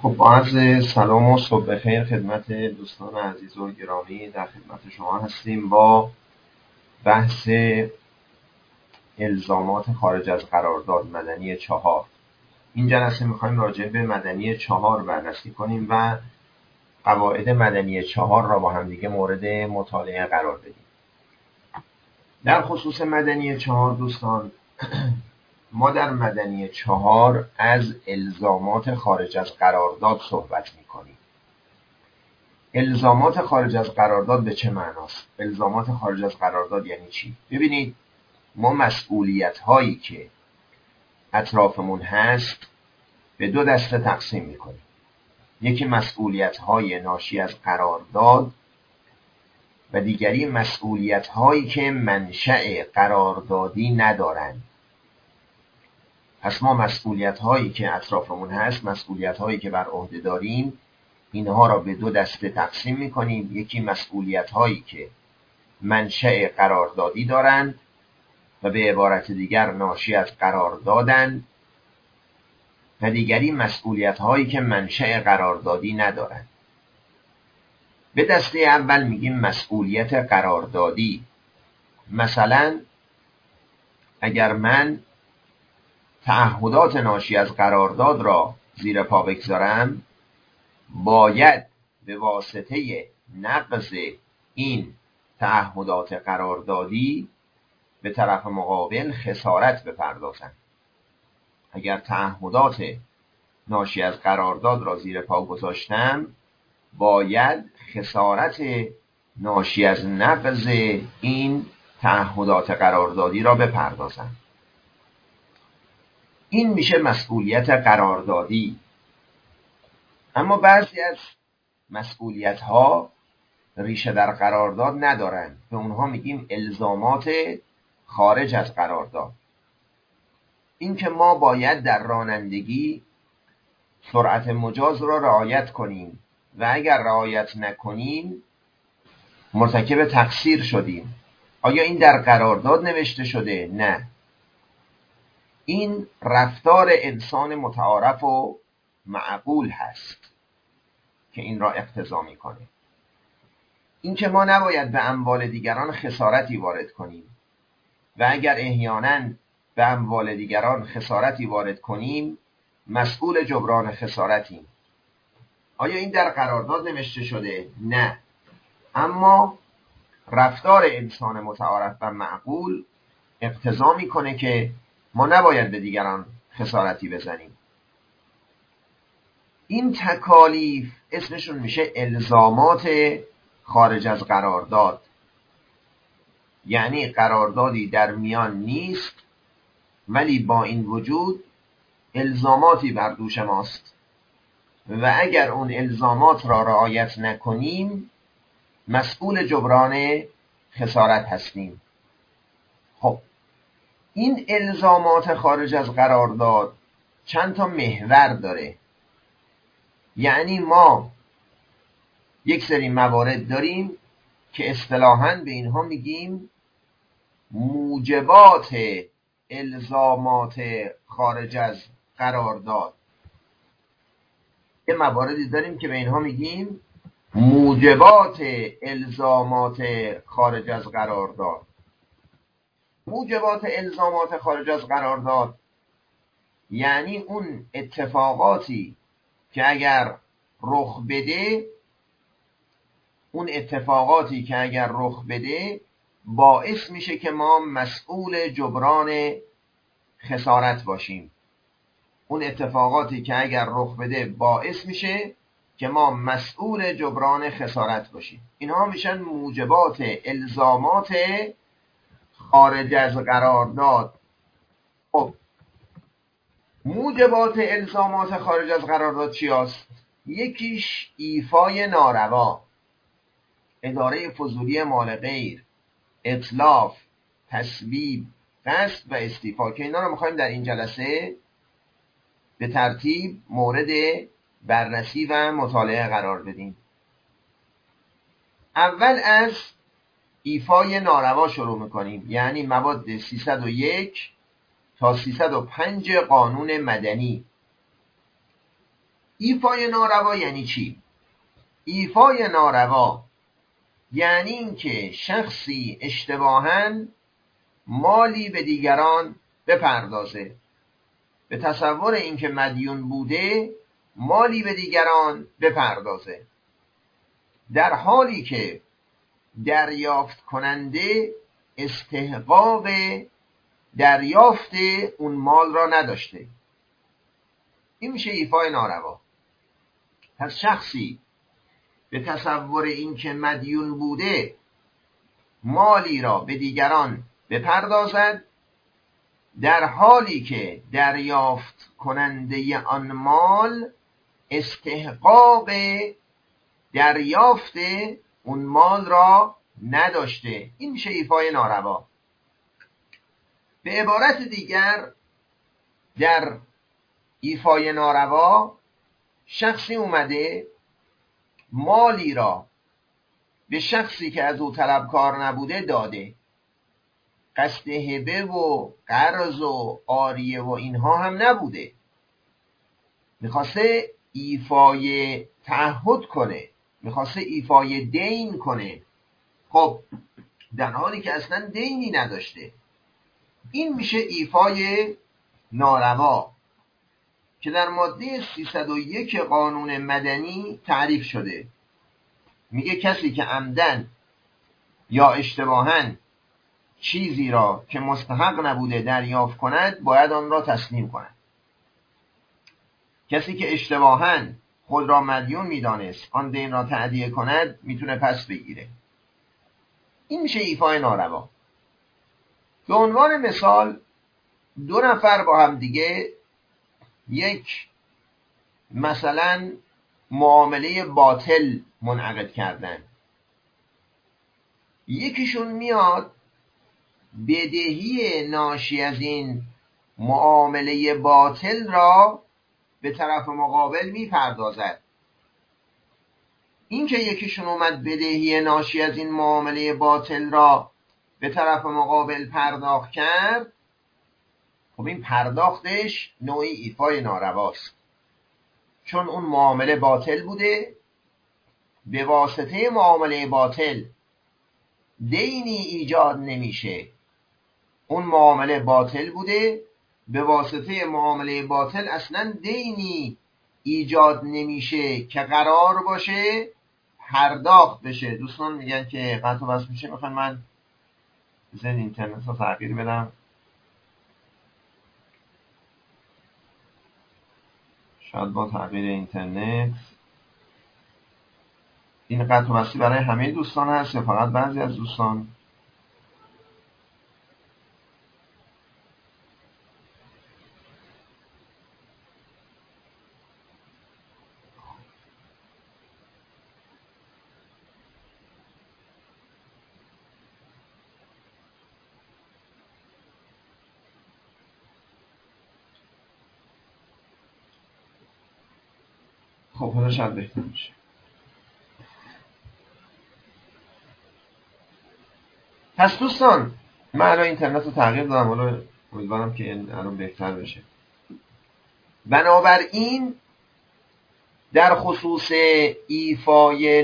خب با عرض سلام و صبح بخیر خدمت دوستان عزیز و گرامی، در خدمت شما هستیم با بحث الزامات خارج از قرارداد مدنی 4. این جلسه میخوایم راجع به مدنی 4 بررسی کنیم و قواعد مدنی 4 را با همدیگه مورد مطالعه قرار بدیم. در خصوص مدنی 4 دوستان، ما در مدنی 4 از الزامات خارج از قرارداد صحبت میکنیم. الزامات خارج از قرارداد به چه معناست؟ الزامات خارج از قرارداد یعنی چی؟ ببینید، ما مسئولیت هایی که اطرافمون هست به دو دسته تقسیم میکنیم. یکی مسئولیت های ناشی از قرارداد و دیگری مسئولیت هایی که منشأ قراردادی ندارند. پس ما مسئولیت هایی که اطرافمون هست، مسئولیت هایی که بر عهده داریم، اینها را به دو دسته تقسیم میکنیم. یکی مسئولیت هایی که منشأ قراردادی دارند و به عبارت دیگر ناشی از قراردادند، و دیگری مسئولیت هایی که منشأ قراردادی ندارند. به دسته اول میگیم مسئولیت قراردادی. مثلا اگر من تعهدات ناشی از قرارداد را زیر پا بگذارم، باید به واسطه نقض این تعهدات قراردادی به طرف مقابل خسارت بپردازم. اگر تعهدات ناشی از قرارداد را زیر پا گذاشتم، باید خسارت ناشی از نقض این تعهدات قراردادی را بپردازم. این میشه مسئولیت قراردادی. اما بعضی از مسئولیت ها ریشه در قرارداد ندارند. به اونها میگیم الزامات خارج از قرارداد. این که ما باید در رانندگی سرعت مجاز را رعایت کنیم و اگر رعایت نکنیم مرتکب تقصیر شدیم. آیا این در قرارداد نوشته شده؟ نه. این رفتار انسان متعارف و معقول هست که این را اقتضا میکنه. این که ما نباید به اموال دیگران خسارتی وارد کنیم و اگر احیانا به اموال دیگران خسارتی وارد کنیم، مسئول جبران خسارتیم. آیا این در قرارداد نوشته شده؟ نه. اما رفتار انسان متعارف و معقول اقتضا میکنه که ما نباید به دیگران خسارتی بزنیم. این تکالیف اسمشون میشه الزامات خارج از قرارداد. یعنی قراردادی در میان نیست، ولی با این وجود الزاماتی بر دوش ماست و اگر اون الزامات را رعایت نکنیم مسئول جبران خسارت هستیم. خب این الزامات خارج از قرارداد چند تا محور داره. یعنی ما یک سری موارد داریم که اصطلاحاً به اینها میگیم موجبات الزامات خارج از قرارداد. یه مواردی داریم که به اینها میگیم موجبات الزامات خارج از قرارداد. موجبات الزامات خارج از قرارداد یعنی اون اتفاقاتی که اگر رخ بده باعث میشه که ما مسئول جبران خسارت باشیم. اون اتفاقاتی که اگر رخ بده باعث میشه که ما مسئول جبران خسارت باشیم. اینها میشن موجبات الزامات خارج از قرارداد. خب موجبات الزامات خارج از قرارداد چی هست؟ یکیش ایفای ناروا، اداره فضولی مال غیر، اتلاف، تسبیب، غصب و استیفا، که اینا رو میخوایم در این جلسه به ترتیب مورد بررسی و مطالعه قرار بدیم. اول از ایفای ناروا شروع میکنیم، یعنی مواد 301 تا 305 قانون مدنی. ایفای ناروا یعنی چی؟ ایفای ناروا یعنی اینکه شخصی اشتباهاً مالی به دیگران بپردازه، به تصور اینکه مدیون بوده مالی به دیگران بپردازه، در حالی که دریافت کننده استحقاق دریافت اون مال را نداشته. این میشه ایفای ناروا. پس شخصی به تصور اینکه مدیون بوده مالی را به دیگران بپردازد، در حالی که دریافت کننده آن مال استحقاق دریافت اون مال را نداشته. این میشه ایفای ناروا. به عبارت دیگر، در ایفای ناروا شخصی اومده مالی را به شخصی که از او طلبکار نبوده داده، قصد هبه و قرض و عاریه و اینها هم نبوده، میخواسته ایفای تعهد کنه، میخواسته ایفای دین کنه، خب در حالی که اصلا دینی نداشته. این میشه ایفای ناروا که در ماده 301 قانون مدنی تعریف شده. میگه کسی که عمدن یا اشتباهاً چیزی را که مستحق نبوده دریافت کند باید آن را تسلیم کند. کسی که اشتباهاً خود را مدیون میدانست آن دین را تأدیه کند میتونه پس بگیره. این میشه ایفای ناروا. به عنوان مثال، دو نفر با هم دیگه یک مثلا معامله باطل منعقد کردن. یکیشون میاد بدهی ناشی از این معامله باطل را به طرف مقابل میپردازد. این که یکیشون اومد بدهی ناشی از این معامله باطل را به طرف مقابل پرداخت کرد، خب این پرداختش نوعی ایفای نارواست، چون اون معامله باطل بوده، به واسطه معامله باطل دینی ایجاد نمیشه. اون معامله باطل بوده، به واسطه معامله باطل اصلا دینی ایجاد نمیشه که قرار باشه پرداخت بشه. دوستان میگن که قطع و بس میشه، میخوان من بزن اینترنت رو تغییر بدم، شاید با تغییر اینترنت این قطع و بستی برای همه دوستان هست یا فقط بعضی از دوستان؟ خب حالا شاید بهتر میشه. پس دوستان من الان اینترنت رو تغییر دادم، حالا امیدوارم که الان بهتر بشه. بنابراین در خصوص ایفای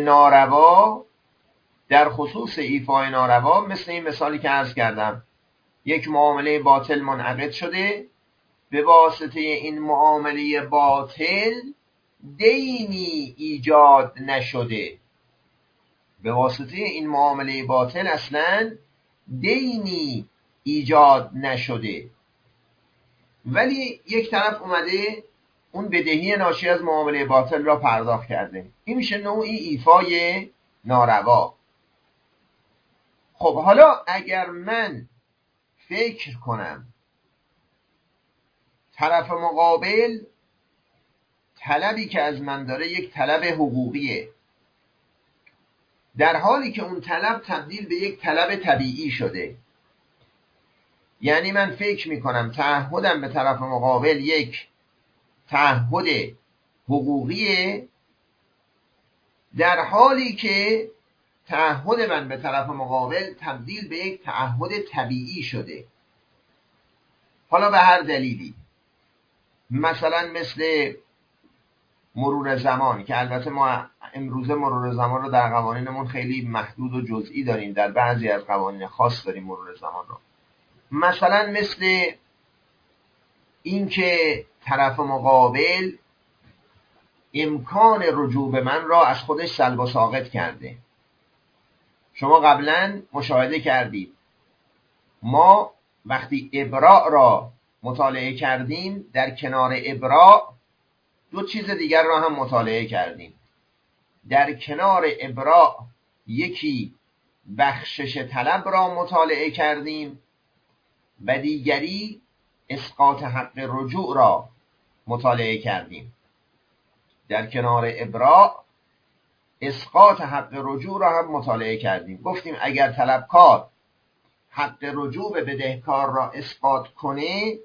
ناروا مثل این مثالی که عرض کردم، یک معامله باطل منعقد شده، به واسطه این معامله باطل دینی ایجاد نشده، به واسطه این معامله باطل اصلا دینی ایجاد نشده، ولی یک طرف اومده اون بدهی ناشی از معامله باطل را پرداخت کرده. این میشه نوعی ایفای ناروا. خب حالا اگر من فکر کنم طرف مقابل طلبی که از من داره یک طلب حقوقیه، در حالی که اون طلب تبدیل به یک طلب طبیعی شده، یعنی من فکر میکنم تعهدم به طرف مقابل یک تعهد حقوقیه، در حالی که تعهد من به طرف مقابل تبدیل به یک تعهد طبیعی شده. حالا به هر دلیلی، مثلا مثل مرور زمان، که البته ما امروزه مرور زمان رو در قوانینمون خیلی محدود و جزئی داریم، در بعضی از قوانین خاص داریم مرور زمان رو. مثلا مثل اینکه طرف مقابل امکان رجوع به من را از خودش سلب و ساقط کرده. شما قبلا مشاهده کردید ما وقتی ابراء را مطالعه کردیم، در کنار ابراء دو چیز دیگر را هم مطالعه کردیم. در کنار ابراء یکی بخشش طلب را مطالعه کردیم و دیگری اسقاط حق رجوع را مطالعه کردیم. در کنار ابراء اسقاط حق رجوع را هم مطالعه کردیم. گفتیم اگر طلبکار حق رجوع به بدهکار را اسقاط کنه،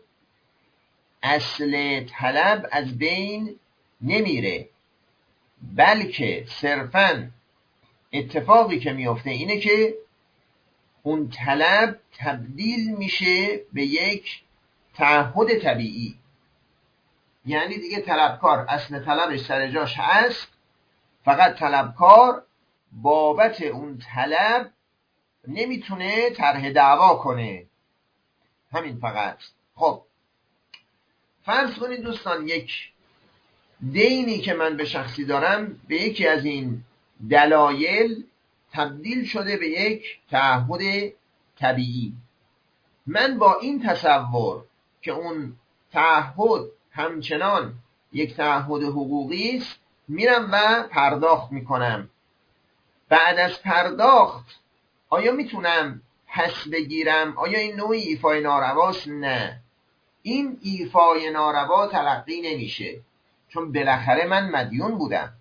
اصل طلب از بین نمیره، بلکه صرفاً اتفاقی که میفته اینه که اون طلب تبدیل میشه به یک تعهد طبیعی. یعنی دیگه طلبکار اصل طلبش سر جاش هست، فقط طلبکار بابت اون طلب نمیتونه طرح دعوا کنه، همین فقط. خب فرض کنید دوستان یک دینی که من به شخصی دارم به یکی از این دلایل تبدیل شده به یک تعهد طبیعی. من با این تصور که اون تعهد همچنان یک تعهد حقوقی است میرم و پرداخت میکنم. بعد از پرداخت آیا میتونم پس بگیرم؟ آیا این نوعی ایفای نارواست؟ نه، این ایفای ناروا تلقی نمیشه، چون بالاخره من مدیون بودم.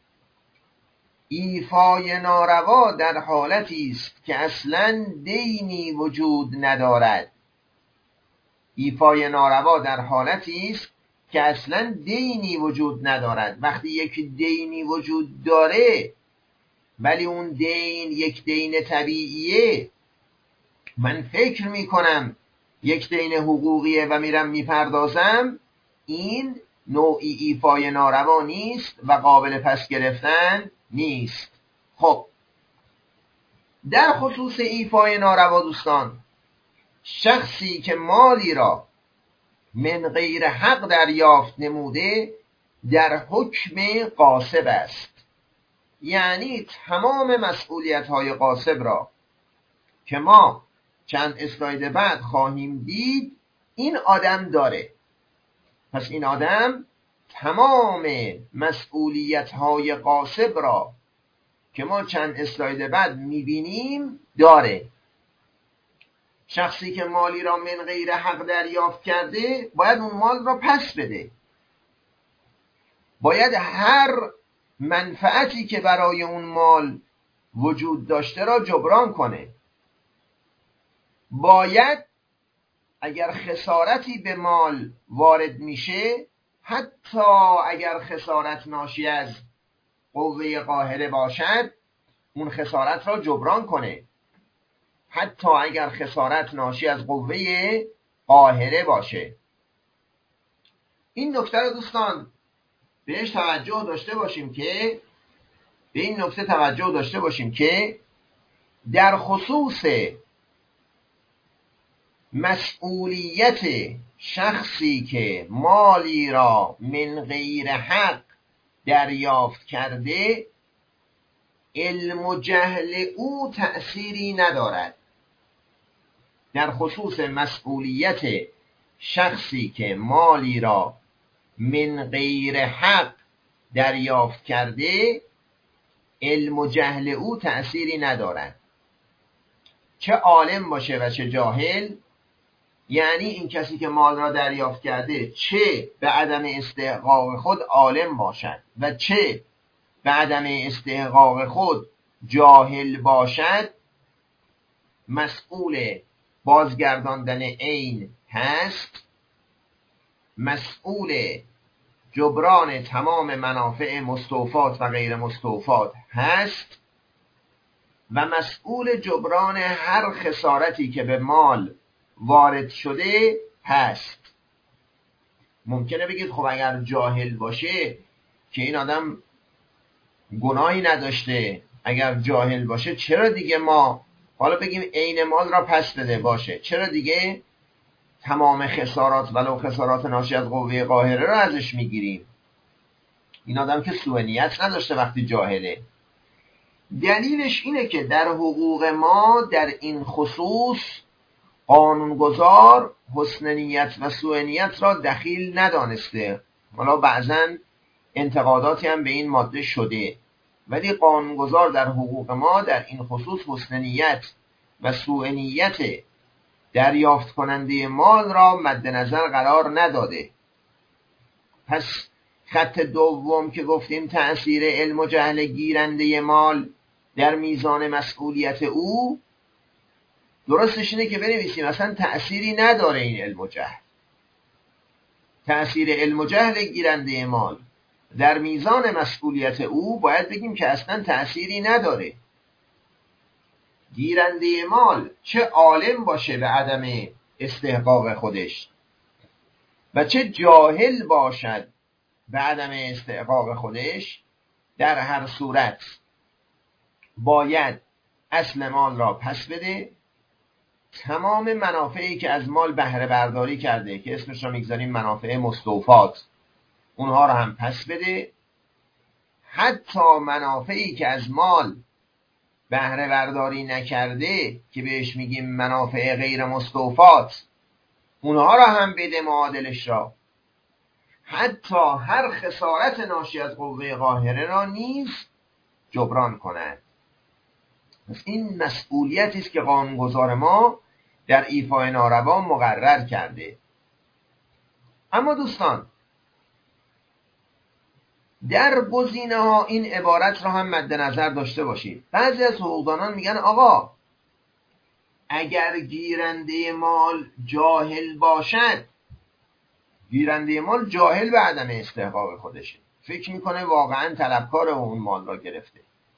ایفای ناروا در حالتی است که اصلاً دینی وجود ندارد. ایفای ناروا در حالتی است که اصلاً دینی وجود ندارد. وقتی یک دینی وجود داره ولی اون دین یک دین طبیعیه، من فکر میکنم یک دین حقوقیه و میرم میپردازم، این نوعی ایفای ناروا نیست و قابل پس گرفتن نیست. خب در خصوص ایفای ناروا دوستان، شخصی که مالی را من غیر حق دریافت نموده در حکم غاصب است. یعنی تمام مسئولیت های غاصب را که ما چند اسلاید بعد خواهیم دید این آدم داره. پس این آدم تمام مسئولیت های غاصب را که ما چند اسلاید بعد میبینیم داره. شخصی که مالی را من غیر حق دریافت کرده باید اون مال را پس بده، باید هر منفعتی که برای اون مال وجود داشته را جبران کنه، باید اگر خسارتی به مال وارد میشه، حتی اگر خسارت ناشی از قوه قاهره باشد، اون خسارت را جبران کنه، حتی اگر خسارت ناشی از قوه قاهره باشه. این نکته رو دوستان بهش توجه داشته باشیم که در خصوص مسئولیت شخصی که مالی را من غیر حق دریافت کرده، علم و جهل او تأثیری ندارد. در خصوص مسئولیت شخصی که مالی را من غیر حق دریافت کرده، علم و جهل او تأثیری ندارد، چه عالم باشه و چه جاهل. یعنی این کسی که مال را دریافت کرده چه به عدم استحقاق خود عالم باشد و چه به عدم استحقاق خود جاهل باشد، مسئول بازگرداندن عین هست، مسئول جبران تمام منافع مستوفات و غیر مستوفات هست و مسئول جبران هر خسارتی که به مال وارد شده هست. ممکنه بگید خب اگر جاهل باشه که این آدم گناهی نداشته، اگر جاهل باشه چرا دیگه ما حالا بگیم عین مال را پس بده باشه، چرا دیگه تمام خسارات ولو خسارات ناشی از قوه قاهره را ازش میگیریم؟ این آدم که سوء نیت نداشته وقتی جاهله. دلیلش اینه که در حقوق ما در این خصوص قانونگذار حسن نیت و سوء نیت را دخیل ندانسته. حالا بعضا انتقاداتی هم به این ماده شده، ولی قانونگذار در حقوق ما در این خصوص حسن نیت و سوء نیت دریافت کننده مال را مد نظر قرار نداده. پس خط دوم که گفتیم تأثیر علم و جهل گیرنده مال در میزان مسئولیت او، درستش اینه که بنویسیم اصلا تأثیری نداره این علم و جهل. تأثیر علم و جهل گیرنده مال در میزان مسئولیت او باید بگیم که اصلا تأثیری نداره. گیرنده مال چه عالم باشه به عدم استحقاق خودش و چه جاهل باشد به عدم استحقاق خودش، در هر صورت باید اصل مال را پس بده. تمام منافعی که از مال بهره برداری کرده که اسمش را میگذاریم منافع مستوفات، اونها را هم پس بده. حتی منافعی که از مال بهره برداری نکرده که بهش میگیم منافع غیر مستوفات، اونها را هم بده معادلش را. حتی هر خسارت ناشی از قوه قاهره را نیز جبران کند. پس این مسئولیتی است که قانونگذار ما در ایفای ناروا مقرر کرده. اما دوستان، در گزینه ها این عبارت را هم مد نظر داشته باشید. بعضی از حقوقدانان میگن آقا اگر گیرنده مال جاهل باشد، گیرنده مال جاهل به عدم استحقاق خودشه، فکر میکنه واقعا طلبکار اون مال را گرفته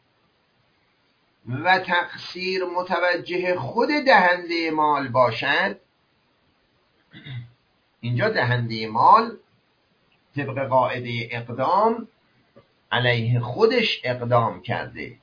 و تقصیر متوجه خود دهنده مال باشد، اینجا دهنده مال طبق قاعده اقدام علیه خودش اقدام کرده،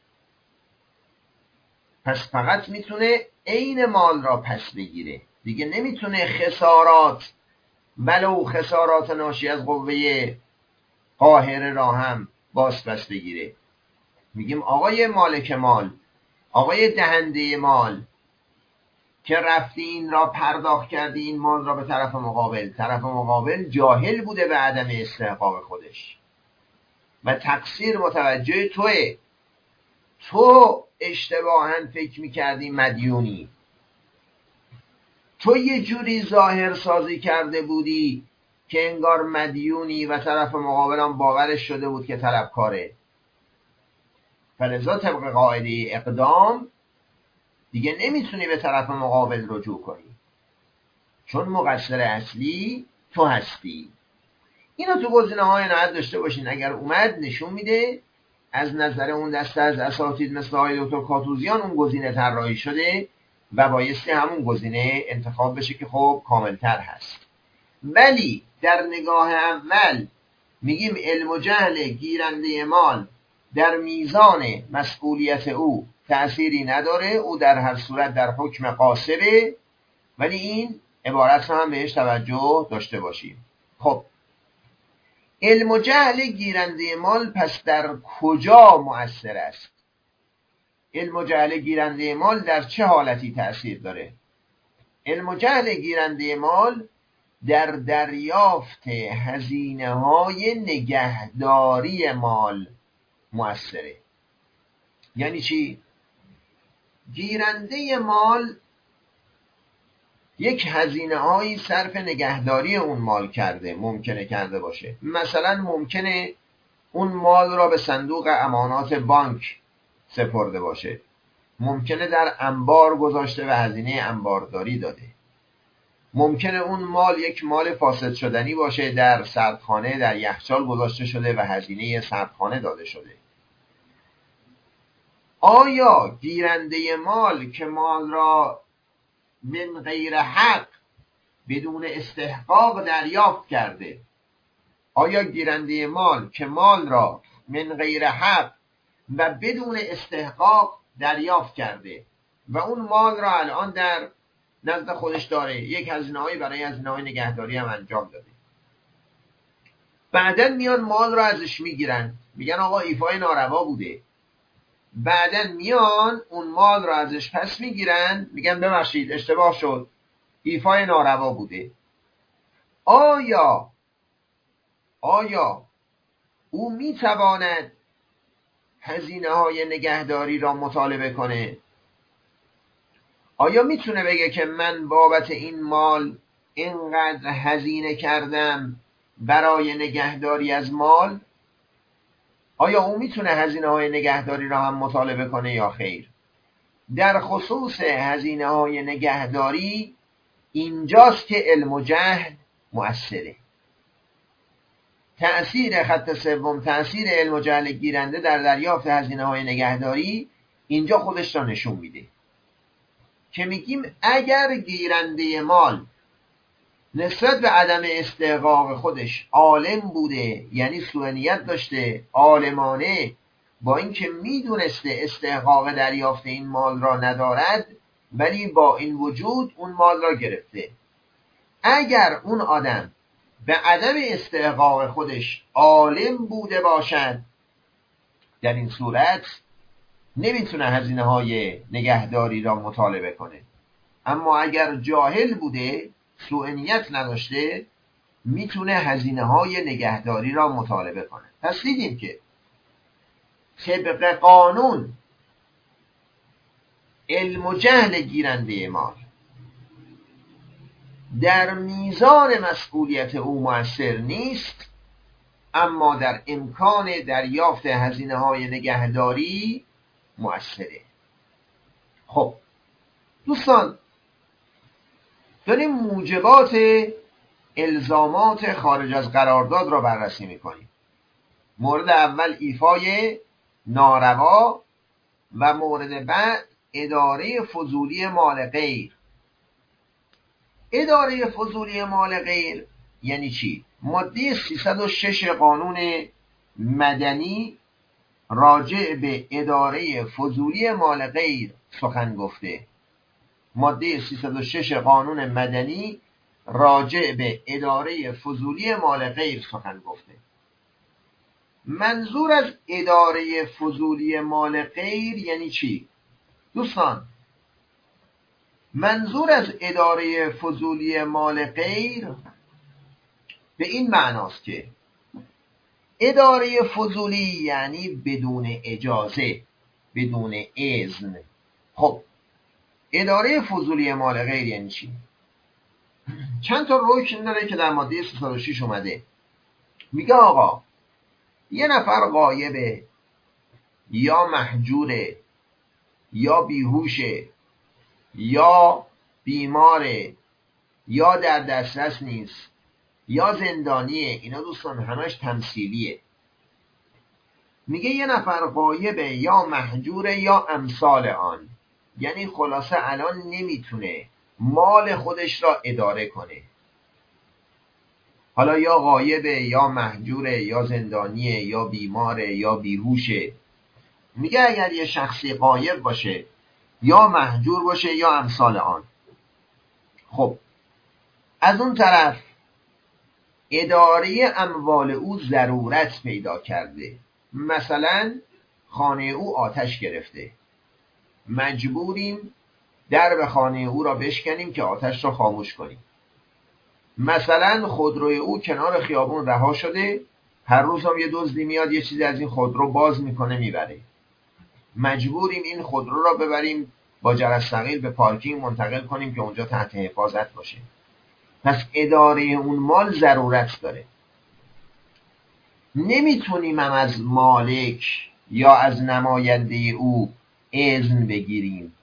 پس فقط میتونه عین مال را پس بگیره، دیگه نمیتونه خسارات ولو خسارات ناشی از قوه قاهره را هم باز پس بگیره. میگیم آقای مالک مال، آقای دهنده مال که رفتی این را پرداخت کردی، این مال را به طرف مقابل، طرف مقابل جاهل بوده به عدم استحقاق خودش و تقصیر متوجه توه. تو اشتباهاً فکر میکردی مدیونی، تو یه جوری ظاهر سازی کرده بودی که انگار مدیونی و طرف مقابلم باورش شده بود که طلبکاره. فلذا طبق قاعده اقدام دیگه نمیتونی به طرف مقابل رجوع کنی، چون مقصر اصلی تو هستی. اینو تو گزینه های عنایت داشته باشین. اگر اومد نشون میده از نظر اون دسته از اساتید مثل آقای دکتر کاتوزیان اون گزینه طراحی شده و بایستی همون گزینه انتخاب بشه که خب کاملتر هست. ولی در نگاه اول میگیم علم و جهل گیرنده مال در میزان مسئولیت او تأثیری نداره، او در هر صورت در حکم قاصره، ولی این عبارت رو هم بهش توجه داشته باشیم. خب علم و جهل گیرنده مال پس در کجا مؤثر است؟ علم و جهل گیرنده مال در چه حالتی تأثیر داره؟ علم و جهل گیرنده مال در دریافت هزینه‌های نگهداری مال مؤثره. یعنی چی؟ گیرنده مال یک هزینه‌هایی صرف نگهداری اون مال کرده، ممکنه کرده باشه. مثلا ممکنه اون مال را به صندوق امانات بانک سپرده باشه، ممکنه در انبار گذاشته و هزینه انبارداری داده، ممکنه اون مال یک مال فاسد شدنی باشه، در سردخانه در یخچال گذاشته شده و هزینه سردخانه داده شده. آیا گیرنده مال که مال را من غیر حق بدون استحقاق دریافت کرده آیا گیرنده مال که مال را من غیر حق و بدون استحقاق دریافت کرده و اون مال را الان در نزد خودش داره، یک هزینه‌ای برای هزینه‌های نگهداری هم انجام داده، بعدن میان مال را ازش میگیرن، میگن آقا ایفای ناروا بوده، بعدن میان اون مال را ازش پس میگیرن، میگن ببخشید اشتباه شد، ایفای ناروا بوده. آیا او میتواند هزینه های نگهداری را مطالبه کنه؟ آیا میتونه بگه که من بابت این مال اینقدر هزینه کردم برای نگهداری از مال؟ آیا او میتونه هزینه های نگهداری را هم مطالبه کنه یا خیر؟ در خصوص هزینه های نگهداری اینجاست که علم و جهل مؤثره. تأثیر خط سوم، تأثیر علم و جهل گیرنده در دریافت هزینه های نگهداری اینجا خودش را نشون میده که میگیم اگر گیرنده مال نسبت به عدم استحقاق خودش عالم بوده، یعنی سوء نیت داشته، عالمانه، با اینکه میدونسته استحقاق دریافت این مال را ندارد ولی با این وجود اون مال را گرفته، اگر اون آدم به عدم استحقاق خودش عالم بوده باشد، در این صورت نمیتونه هزینه های نگهداری را مطالبه کنه. اما اگر جاهل بوده، سوء نیت نداشته، میتونه هزینه های نگهداری را مطالبه کنه. پس دیدیم که طبق قانون علم و جهل گیرنده مال در میزان مسئولیت او مؤثر نیست، اما در امکان دریافت هزینه های نگهداری مؤثره. خب دوستان، داریم موجبات الزامات خارج از قرارداد را بررسی میکنیم. مورد اول ایفای ناروا و مورد بعد اداره فضولی مال غیر. اداره فضولی مال غیر یعنی چی؟ ماده 306 قانون مدنی راجع به اداره فضولی مال غیر سخن گفته. ماده 306 قانون مدنی راجع به اداره فضولی مال غیر سخن گفته. منظور از اداره فضولی مال غیر یعنی چی؟ دوستان، منظور از اداره فضولی مال غیر به این معناست که اداره فضولی یعنی بدون اجازه، بدون اذن. خب اداره فضولی مال غیر یعنی چی؟ چند تا رکن داره که در ماده 306 اومده. میگه آقا یه نفر غایبه یا محجوره یا بیهوشه یا بیماره یا در دسترس نیست یا زندانیه، اینا دوستان همش تمثیلیه. میگه یه نفر غایبه یا محجوره یا امثال آن، یعنی خلاصه الان نمیتونه مال خودش را اداره کنه. حالا یا غایبه یا محجوره یا زندانیه یا بیماره یا بیهوشه. میگه اگر یه شخصی غایب باشه یا محجور باشه یا امثال آن، خب از اون طرف اداره اموال او ضرورت پیدا کرده، مثلا خانه او آتش گرفته، مجبوریم درب خانه او را بشکنیم که آتش را خاموش کنیم. مثلا خودروی او کنار خیابون رها شده، هر روز هم یه دزدی میاد یه چیزی از این خودرو باز میکنه میبره، مجبوریم این خودرو را ببریم با جرس ثقیل به پارکینگ منتقل کنیم که اونجا تحت حفاظت باشه. پس اداره اون مال ضرورت داره. نمیتونیم هم از مالک یا از نماینده او اذن بگیریم.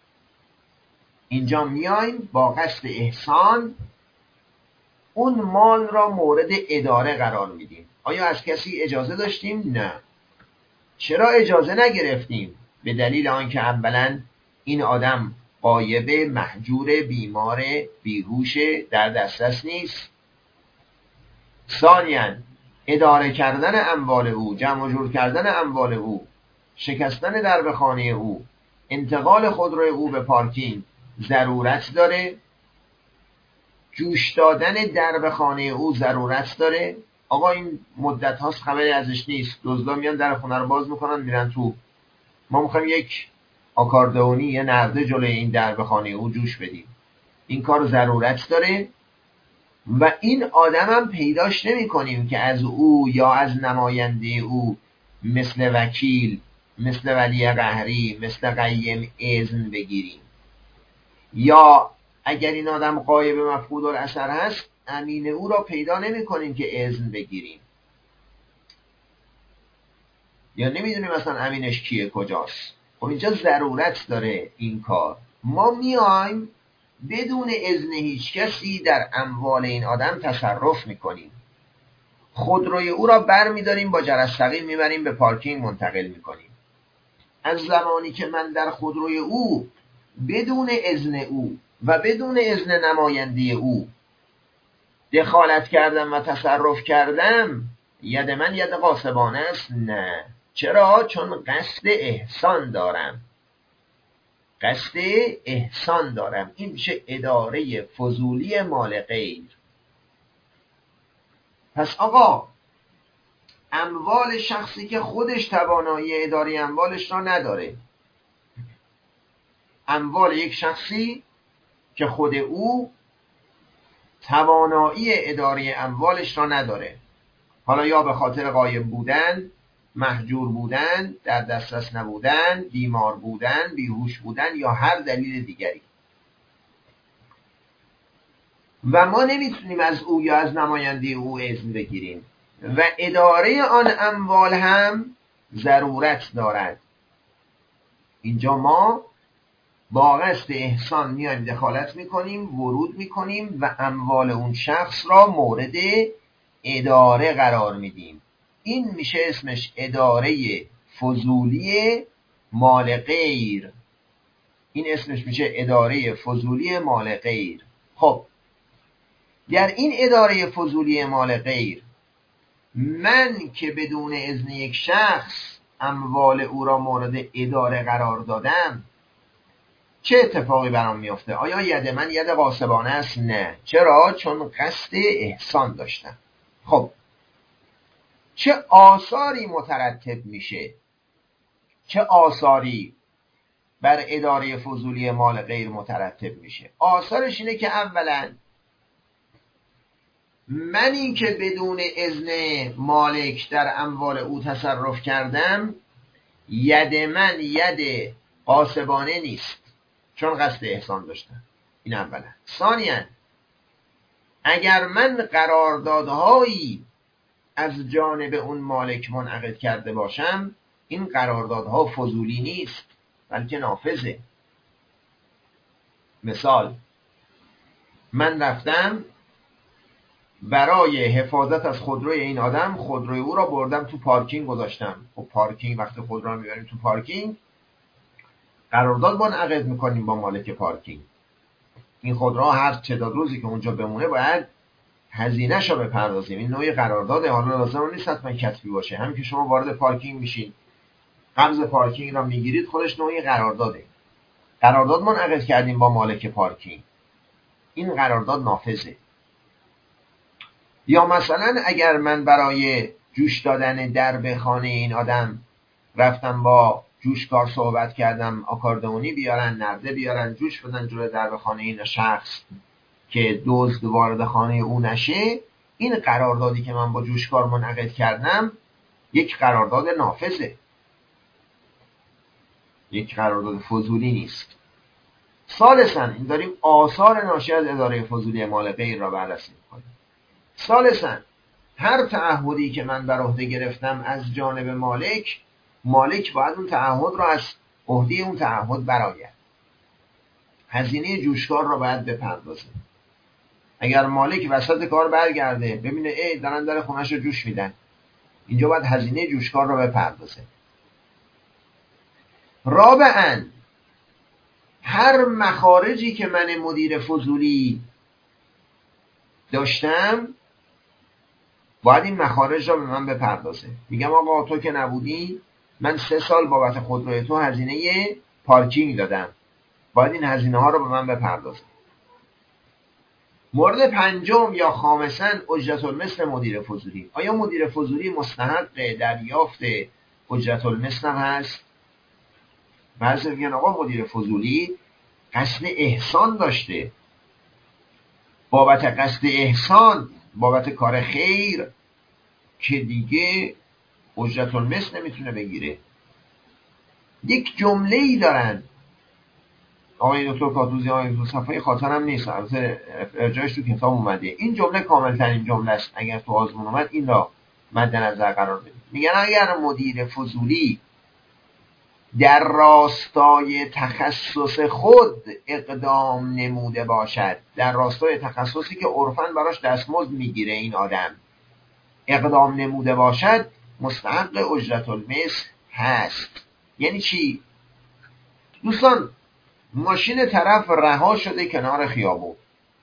اینجا میایم با قصد احسان اون مال را مورد اداره قرار میدیم. آیا از کسی اجازه داشتیم؟ نه. چرا اجازه نگرفتیم؟ به دلیل آنکه اولا این آدم غایبه، محجور، بیمار، بیهوش، در دسترس نیست. ثانیاً اداره کردن اموال او، جمع و جور کردن اموال او، شکستن درب خانه او، انتقال خودروی او به پارکینگ ضرورت داره. جوش دادن درب خانه او ضرورت داره. آقا این مدت هاست خبری ازش نیست، دزدا میان در خونه رو باز میکنن میرن تو، ما میخوایم یک آکاردئونی یه نرده جلوی این درب خانه او جوش بدیم. این کار ضرورت داره و این آدم هم پیداش نمی کنیم که از او یا از نماینده او مثل وکیل، مثل ولی قهری، مثل قیم اذن بگیریم. یا اگر این آدم غایب مفقود الاثر هست، امین او را پیدا نمی کنیم که اذن بگیریم، یا نمیدونیم مثلا امینش کیه کجاست. خب اینجا ضرورت داره این کار. ما میایم بدون اذن هیچ کسی در اموال این آدم تصرف میکنیم، خودروی او را بر میداریم با جرثقیل میبریم به پارکینگ منتقل میکنیم. از زمانی که من در خودروی او بدون اذن او و بدون اذن نماینده او دخالت کردم و تصرف کردم، ید من ید غاصبانه است؟ نه. چرا؟ چون قصد احسان دارم، قصد احسان دارم. این میشه اداره فضولی مال غیر. پس آقا اموال شخصی که خودش توانایی اداره اموالش را نداره، اموال یک شخصی که خود او توانایی اداره اموالش را نداره، حالا یا به خاطر غایب بودن، مهجور بودن، در دسترس نبودن، بیمار بودن، بیهوش بودن یا هر دلیل دیگری، و ما نمیتونیم از او یا از نماینده او اذن بگیریم و اداره آن اموال هم ضرورت دارد. اینجا ما با قصد احسان میایم دخالت میکنیم، ورود میکنیم و اموال اون شخص را مورد اداره قرار میدیم. این میشه اسمش اداره فضولی مال غیر. این اسمش میشه اداره فضولی مال غیر. خب در این اداره فضولی مال غیر، من که بدون اذن یک شخص اموال او را مورد اداره قرار دادم، چه اتفاقی برام میفته؟ آیا ید من ید غاصبانه است؟ نه. چرا؟ چون قصد احسان داشتم. خب چه آثاری مترتب میشه؟ چه آثاری بر اداره فضولی مال غیر مترتب میشه؟ آثارش اینه که اولا منی که بدون اذن مالک در اموال او تصرف کردم، ید من ید غاصبانه نیست، چون قصد احسان داشتم. این اولا. ثانیاً اگر من قراردادهایی از جانب اون مالک منعقد کرده باشم، این قراردادها فضولی نیست بلکه نافذه. مثال، من رفتم برای حفاظت از خودروی این آدم، خودروی او را بردم تو پارکینگ گذاشتم. خب پارکینگ، وقتی خودرو رو میبریم تو پارکینگ قرارداد منعقد میکنیم با مالک پارکینگ. این خودرو هر تعداد روزی که اونجا بمونه باید هزینه‌ش رو بپردازیم. این نوعی قرارداده. حالا لازم نیست حتما کتبی باشه، همین که شما وارد پارکینگ میشین قبض پارکینگ را میگیرید، خودش نوعی قرارداده. قرارداد منعقد کردیم با مالک پارکینگ، این قرارداد نافذه. یا مثلا اگر من برای جوش دادن درب خانه این آدم رفتم با جوشکار صحبت کردم، آکاردئونی بیارن، نرده بیارن، جوش بدن جلوی درب خانه این شخص که دزد وارد خانه او نشه، این قراردادی که من با جوشکار منعقد کردم یک قرارداد نافذه، یک قرارداد فضولی نیست. ثالثاً این داریم آثار ناشی از اداره فضولی مال غیر را بررسی می‌کنیم. ثالثاً هر تعهدی که من بر عهده گرفتم از جانب مالک، مالک باید اون تعهد را از عهده اون تعهد برآید. هزینه جوشکار را باید بپردازیم. اگر مالک وسط کار برگرده ببینه ای دارن در خونش رو جوش میدن، اینجا باید هزینه جوشکار را بپردازه. رابعاً هر مخارجی که من مدیر فضولی داشتم باید این مخارج را به من بپردازه. میگم آقا تو که نبودی من 3 سال بابت خودروی تو هزینه پارکینگ دادم، باید این هزینه ها رو به من بپردازه. مورد پنجم یا خامساً اجرت المثل مدیر فضولی. آیا مدیر فضولی مستحق دریافت اجرت المثل هست؟ بعضی میگن آقا مدیر فضولی قصد احسان داشته، بابت قصد احسان، بابت کار خیر که دیگه اجرت المثل نمیتونه بگیره. یک جمله ای دارن آقای دکتر کاتوزی، آقای دکتر صفایی، خاطرم نیست، البته ارجاعش تو کتاب اومده. این جمله کامل ترین جمله است، اگر تو آزمون اومد این را مد نظر قرار بدید. میگن اگر مدیر فضولی در راستای تخصص خود اقدام نموده باشد، در راستای تخصصی که عرفاً براش دستمزد میگیره این آدم اقدام نموده باشد، مستحق اجرت المثل هست. یعنی چی؟ دوستان، ماشین طرف رها شده کنار خیابون،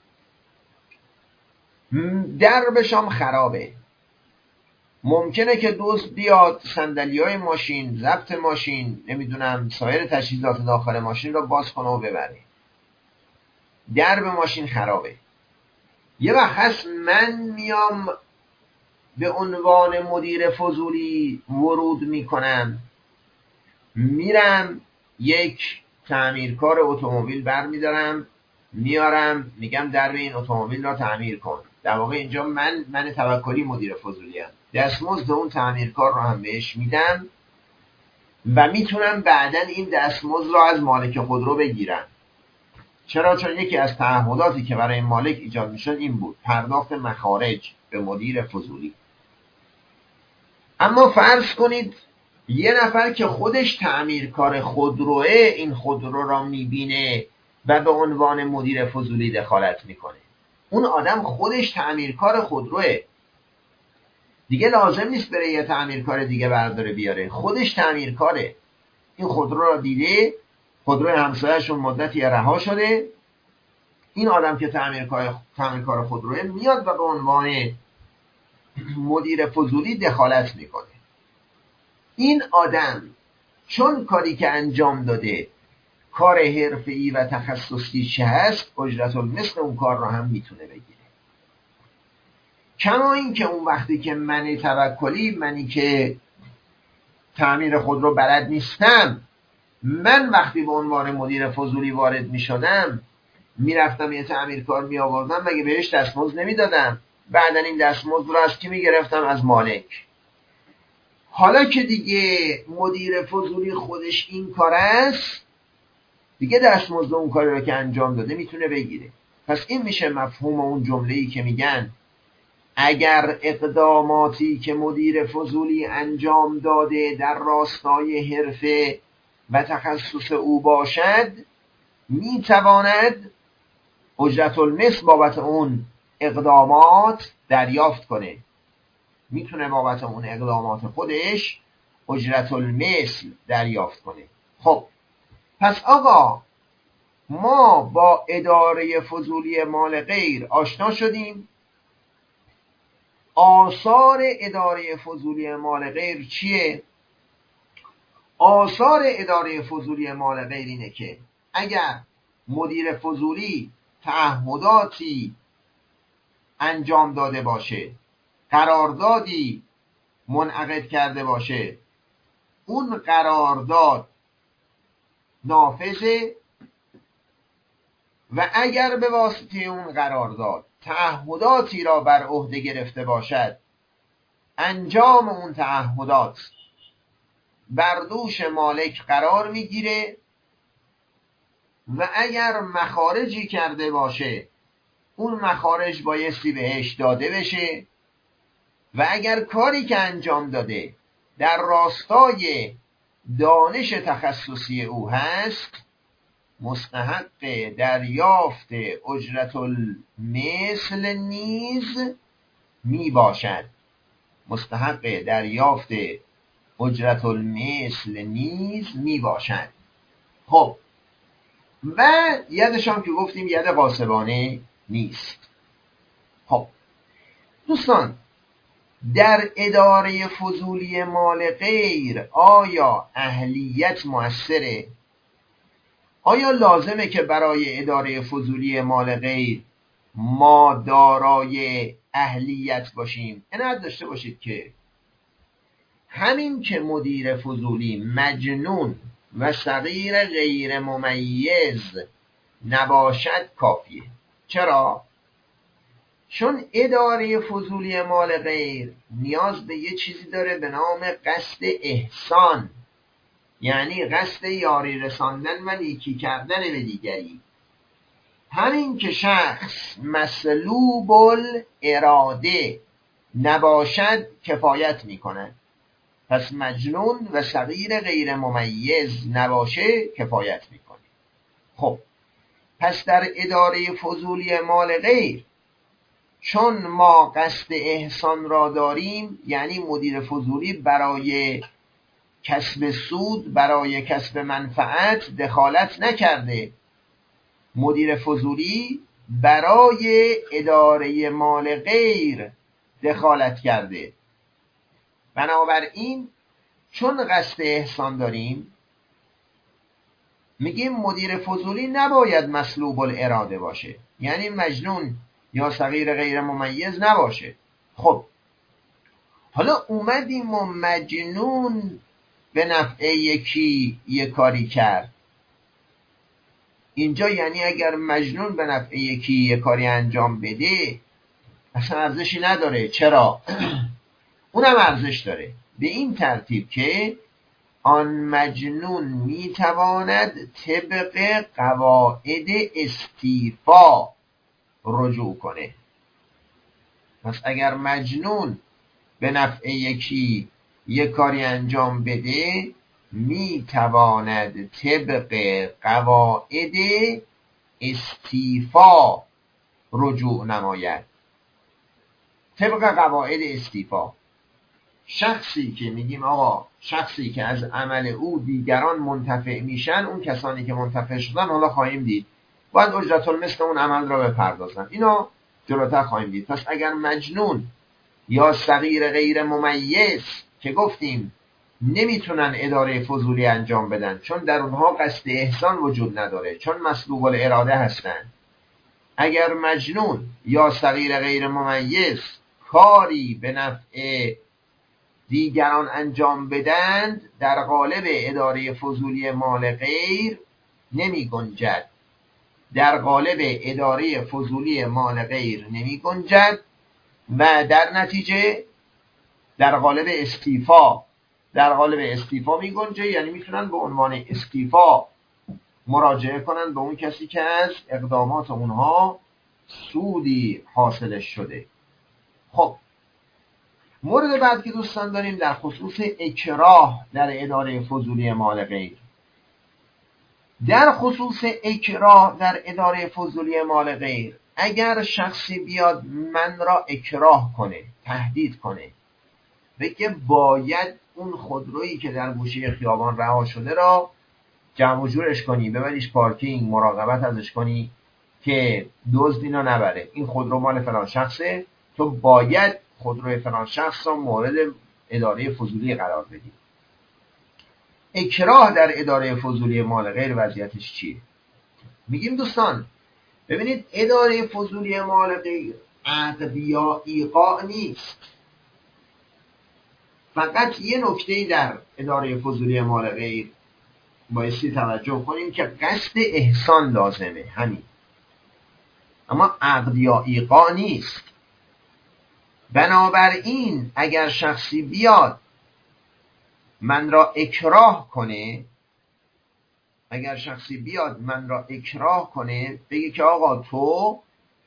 دربشم خرابه، ممکنه که دزد بیاد صندلی‌های ماشین، ضبط ماشین، نمیدونم سایر تجهیزات داخل ماشین رو باز کنه و ببره. درب ماشین خرابه. یه وقت هست من میام به عنوان مدیر فضولی ورود میکنم، میرم یک تعمیرکار اتومبیل برمیدارم میارم میگم درب این اتومبیل را تعمیر کن. در واقع اینجا من توکلی مدیر فضولی ام، دستمزد اون تعمیرکار رو هم بهش میدم و میتونم بعداً این دستمزد رو از مالک خودرو بگیرم. چرا؟ چون یکی از تعهداتی که برای مالک ایجاد میشد این بود، پرداخت مخارج به مدیر فضولی. اما فرض کنید یه نفر که خودش تعمیرکار خودروه این خودرو را میبینه و به عنوان مدیر فضولی دخالت میکنه. اون آدم خودش تعمیرکار خودروه، دیگه لازم نیست بره یه تعمیرکار دیگه برداره بیاره، خودش تعمیرکاره. این خودرو را دیده، خودروی همسایه‌شون مدتی رها شده، این آدم که تعمیرکار خودروه میاد و به عنوان مدیر فضولی دخالت میکنه. این آدم چون کاری که انجام داده کار حرفه‌ای و تخصصی هست، اجرت المثل اون کار را هم میتونه بگیره. کما این که اون وقتی که من توکلی، منی که تعمیر خودرو بلد نیستم، من وقتی به عنوان مدیر فضولی وارد میشدم میرفتم یه تعمیرکار میآوردم، مگه بهش دستمزد نمیدادم؟ بعدن این دستمزد رو از کی میگرفتم؟ از مالک. حالا که دیگه مدیر فضولی خودش این کار است، دیگه دستمزد اون کاری رو که انجام داده میتونه بگیره. پس این میشه مفهوم اون جمله‌ای که میگن اگر اقداماتی که مدیر فضولی انجام داده در راستای حرفه و تخصص او باشد، میتواند اجرت المثل بابت اون اقدامات دریافت کنه. میتونه بابت اون اقدامات خودش اجرت المثل دریافت کنه. خب پس آقا ما با اداره فضولی مال غیر آشنا شدیم. آثار اداره فضولی مال غیر چیه؟ آثار اداره فضولی مال غیر اینه که اگر مدیر فضولی تعهداتی انجام داده باشه، قراردادی منعقد کرده باشه، اون قرارداد نافذه و اگر به واسطه اون قرارداد تعهداتی را بر عهده گرفته باشد، انجام اون تعهدات بر دوش مالک قرار میگیره و اگر مخارجی کرده باشه اون مخارج بایستی بهش داده بشه و اگر کاری که انجام داده در راستای دانش تخصصی او هست، مستحق دریافت اجرت المثل نیز می باشد. مستحق دریافت اجرت المثل نیز می باشد. خب و یدش هم که گفتیم ید قاسبانه نیست. خب دوستان، در اداره فضولی مال غیر آیا اهلیت مؤثره؟ آیا لازمه که برای اداره فضولی مال غیر ما دارای اهلیت باشیم؟ عنایت داشته باشید که همین که مدیر فضولی مجنون و صغیر غیر ممیز نباشد کافیه. چرا؟ چون اداره فضولی مال غیر نیاز به یه چیزی داره به نام قصد احسان، یعنی قصد یاری رساندن و نیکی کردن به دیگری. همین که شخص مسلوب الاراده نباشد کفایت میکنه. پس مجنون و صغیر غیر ممیز نباشه کفایت میکنه. خب پس در اداره فضولی مال غیر چون ما قصد احسان را داریم، یعنی مدیر فضولی برای کسب سود، برای کسب منفعت دخالت نکرده، مدیر فضولی برای اداره مال غیر دخالت کرده. بنابراین چون قصد احسان داریم میگیم مدیر فضولی نباید مسلوب الاراده باشه، یعنی مجنون یا صغیر غیر ممیز نباشه. خب حالا اومدیم و مجنون به نفع یکی یک کاری کرد. اینجا یعنی اگر مجنون به نفع یکی یک کاری انجام بده اصلا ارزشی نداره. چرا؟ اونم ارزش داره، به این ترتیب که آن مجنون میتواند طبق قواعد استیفا رجوع کنه. پس اگر مجنون به نفع یکی یک کاری انجام بده میتواند طبق قواعد استیفا رجوع نماید. طبق قواعد استیفا، شخصی که میگیم آقا شخصی که از عمل او دیگران منتفع میشن، اون کسانی که منتفع شدن حالا خواهیم دید باید اجرت المثل اون عمل را بپردازن، اینا جلوتر خواهیم دید. پس اگر مجنون یا صغیر غیر ممیز که گفتیم نمیتونن اداره فضولی انجام بدن چون در اونها قصد احسان وجود نداره، چون مسلوب الاراده هستن، اگر مجنون یا صغیر غیر ممیز کاری به نفع دیگران انجام بدند در قالب اداره فضولی مال غیر نمی گنجد، در قالب اداره فضولی مال غیر نمی گنجد و در نتیجه در قالب استیفا می گنجه، یعنی میتونن به عنوان استیفا مراجعه کنن به اون کسی که از اقدامات اونها سودی حاصلش شده. خب مورد بعد که دوستان داریم در خصوص اکراه در اداره فضولی مال غیر. در خصوص اکراه در اداره فضولی مال غیر اگر شخصی بیاد من را اکراه کنه، تهدید کنه، بگه باید اون خودرویی که در گوشه خیابان رها شده را جمع و جورش کنی، ببریش پارکینگ، مراقبت ازش کنی که دزد اینو نبره، این خودرو مال فلان شخصه، تو باید خودروی فلان شخص را مورد اداره فضولی قرار بدی. اکراه در اداره فضولی مال غیر وضعیتش چیه؟ میگیم دوستان ببینید اداره فضولی مال غیر عقد یا ایقاع نیست. فقط یه نکته در اداره فضولی مال غیر بایستی توجه کنیم که قصد احسان لازمه، همین، اما عقد یا ایقاع نیست. بنابراین اگر شخصی بیاد من را اکراه کنه، بگه که آقا تو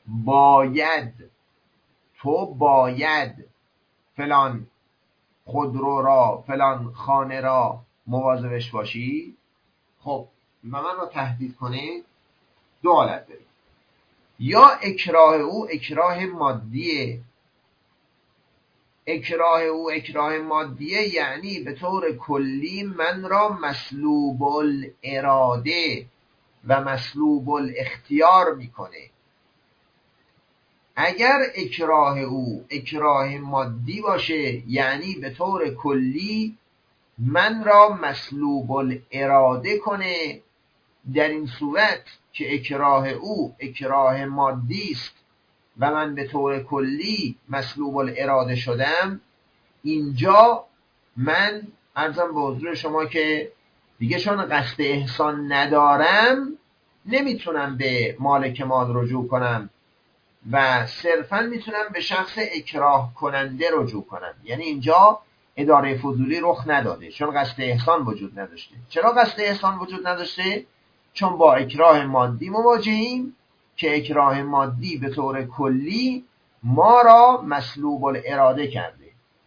باید فلان خودرو را، فلان خانه را مواظبش باشی، خب من را تهدید کنه، دو حالت داریم. یا اکراه او اکراه مادیه، یعنی به طور کلی من را مسلوب الاراده و مسلوب الاختیار میکنه. اگر اکراه او اکراه مادی باشه، یعنی به طور کلی من را مسلوب الاراده کنه، در این صورت که اکراه او اکراه مادی است و من به طور کلی مسلوب الاراده شدم، اینجا من عرضم به حضور شما که دیگه چون قصد احسان ندارم نمیتونم به مالک مال رجوع کنم و صرفا میتونم به شخص اکراه کننده رجوع کنم. یعنی اینجا اداره فضولی رخ نداده چون قصد احسان وجود نداشته. چرا قصد احسان وجود نداشته؟ چون با اکراه مادی مواجهیم که اکراه مادی به طور کلی ما را مسلوب الاراده کرده.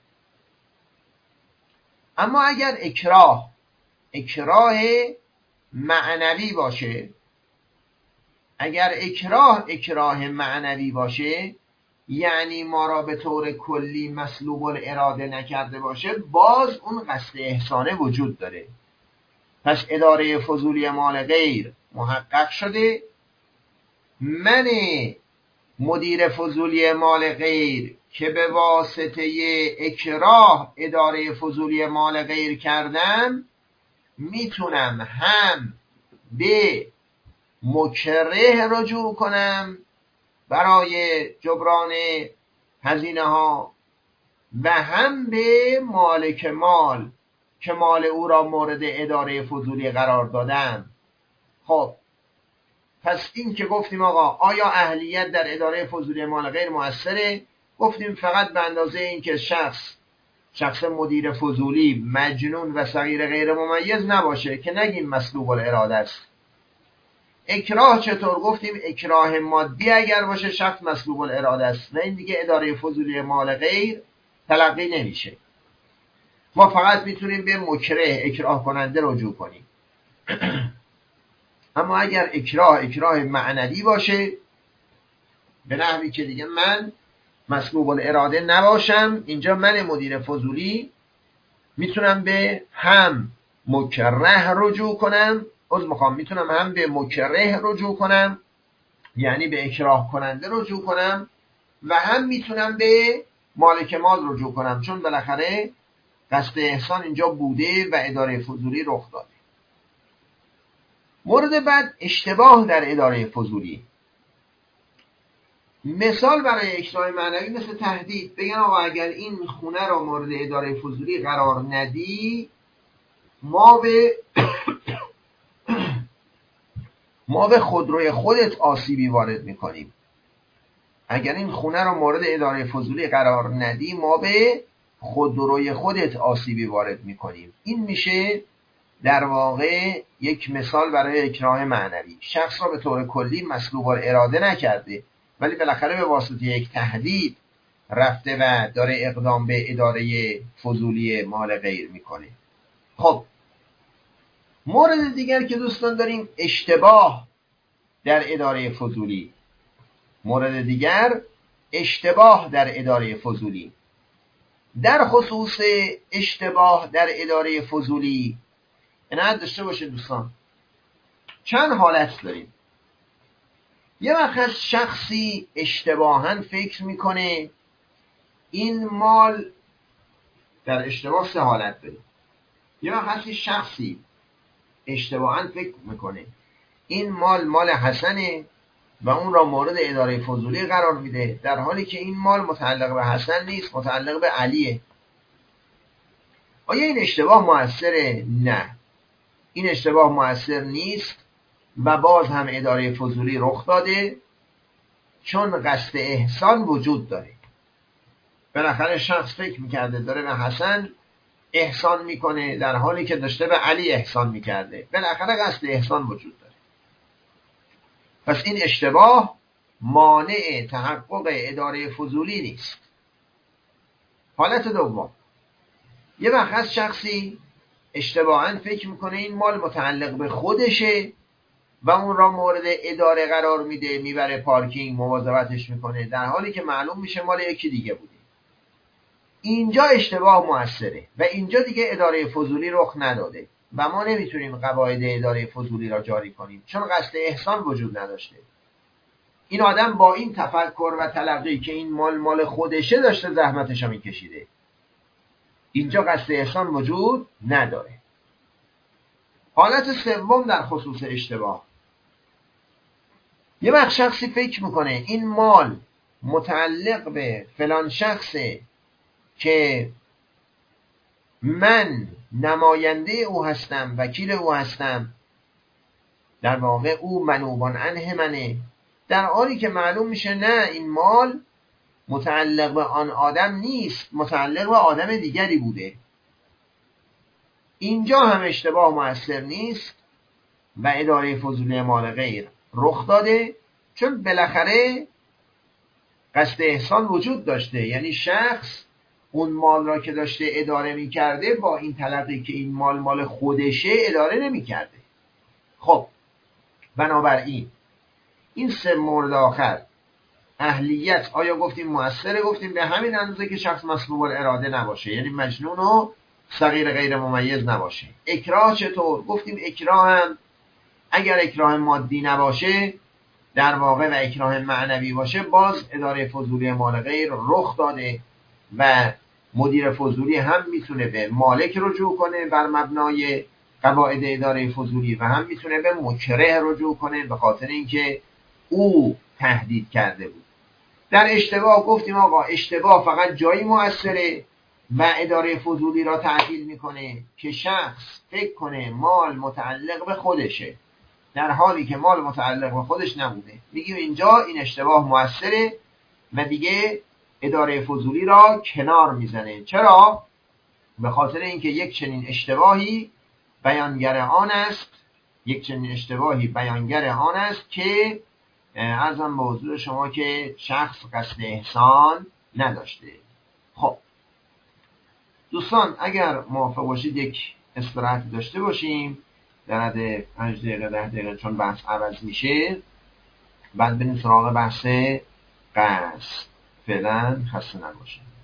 اما اگر اکراه معنوی باشه، اگر اکراه معنوی باشه، یعنی ما را به طور کلی مسلوب الاراده نکرده باشه، باز اون قصد احسانه وجود داره. پس اداره فضولی مال غیر محقق شده، من مدیر فضولی مال غیر که به واسطه اکراه اداره فضولی مال غیر کردم، میتونم هم به مکره رجوع کنم برای جبران هزینه ها و هم به مالک مال که مال او را مورد اداره فضولی قرار دادم. خب پس این که گفتیم آقا آیا اهلیت در اداره فضولی مال غیر مؤثره؟ گفتیم فقط به اندازه این که شخص مدیر فضولی مجنون و صغیر غیر ممیز نباشه که نگیم مسلوب الاراده است. اکراه چطور؟ گفتیم اکراه مادی اگر باشه شخص مسلوب الاراده است و این دیگه اداره فضولی مال غیر تلقی نمیشه. ما فقط میتونیم به مکره اکراه کننده رجوع کنیم. اما اگر اکراه معنوی باشه، به نحوی که دیگه من مسلوب الاراده نباشم، اینجا من مدیر فضولی میتونم به هم مکره رجوع کنم، میتونم هم به مکره رجوع کنم یعنی به اکراه کننده رجوع کنم و هم میتونم به مالک مال رجوع کنم، چون بالاخره قصد احسان اینجا بوده و اداره فضولی رخ داده. مورد بعد اشتباه در اداره فضولی. مثال برای اکراه معنوی مثل تهدید، بگن آقا اگر این خونه را مورد اداره فضولی قرار ندی ما به خودروی خودت آسیبی وارد میکنیم. اگر این خونه را مورد اداره فضولی قرار ندی ما به خودروی خودت آسیبی وارد میکنیم. این میشه در واقع یک مثال برای اکراه معنوی. شخص را به طور کلی مسلوب الاراده نکرده ولی بالاخره به واسطه یک تهدید رفته و داره اقدام به اداره فضولی مال غیر میکنه. خب مورد دیگر که دوستان داریم اشتباه در اداره فضولی. در خصوص اشتباه در اداره فضولی عنایت داشته باشه دوستان، چند حالت داریم. یه وقت شخصی اشتباهاً فکر میکنه این مال، در اشتباه 3 حالت داریم. یه وقت شخصی اشتباهاً فکر میکنه این مال حسنه و اون را مورد اداره فضولی قرار میده، در حالی که این مال متعلق به حسن نیست، متعلق به علیه. آیا این اشتباه مؤثره؟ نه، این اشتباه مؤثر نیست و باز هم اداره فضولی رخ داده چون قصد احسان وجود داره. بالاخره شخص فکر میکرده داره به حسن احسان میکنه در حالی که داشته به علی احسان میکرده، بالاخره قصد احسان وجود داره. پس این اشتباه مانع تحقق اداره فضولی نیست. حالت دوم، یه وقت شخصی اشتباهاً فکر میکنه این مال متعلق به خودشه و اون را مورد اداره قرار میده، میبره پارکینگ، مواظبتش میکنه، در حالی که معلوم میشه مال یکی دیگه بوده. اینجا اشتباه موثره و اینجا دیگه اداره فضولی رخ نداده و ما نمیتونیم قواعد اداره فضولی را جاری کنیم چون قصد احسان وجود نداشته. این آدم با این تفکر و تلقی که این مال خودشه داشته زحمتشو میکشیده. اینجا قصد احسان وجود نداره. حالت سوم در خصوص اشتباه، یه وقت شخصی فکر میکنه این مال متعلق به فلان شخصه که من نماینده او هستم، وکیل او هستم، در واقع او منوبان عنه منه، در حالی که معلوم میشه نه، این مال متعلق به آن آدم نیست، متعلق به آدم دیگری بوده. اینجا هم اشتباه مؤثر نیست و اداره فضولی مال غیر رخ داده، چون بالاخره قصد احسان وجود داشته. یعنی شخص اون مال را که داشته اداره میکرده با این تلقی که این مال خودشه اداره نمیکرده. خب بنابراین این سه مورد آخر، اهلیت آیا گفتیم مؤثره؟ گفتیم به همین اندازه که شخص مسلوب الاراده نباشه، یعنی مجنون و صغیر غیر ممیز نباشه. اکراه چطور؟ گفتیم اکراه هم اگر اکراه مادی نباشه در واقع و اکراه معنوی باشه، باز اداره فضولی مال غیر رخ داده و مدیر فضولی هم میتونه به مالک رجوع کنه بر مبنای قواعد اداره فضولی و هم میتونه به مکره رجوع کنه به خاطر اینکه او تهدید کرده بود. در اشتباه گفتیم آقا اشتباه فقط جایی مؤثره و اداره فضولی را تعطیل میکنه که شخص فکر کنه مال متعلق به خودشه، در حالی که مال متعلق به خودش نبوده. میگیم اینجا این اشتباه مؤثره و دیگه اداره فضولی را کنار میزنه. چرا؟ به خاطر اینکه یک چنین اشتباهی بیانگر آن است که عرضم به حضور شما که شخص قصد احسان نداشته. خب دوستان اگر موافق باشید یک استراحت داشته باشیم در حد 5 دقیقه 10 دقیقه، چون بحث عوض میشه، بعد بریم سراغ بحث قصد. فعلا خسته نباشید.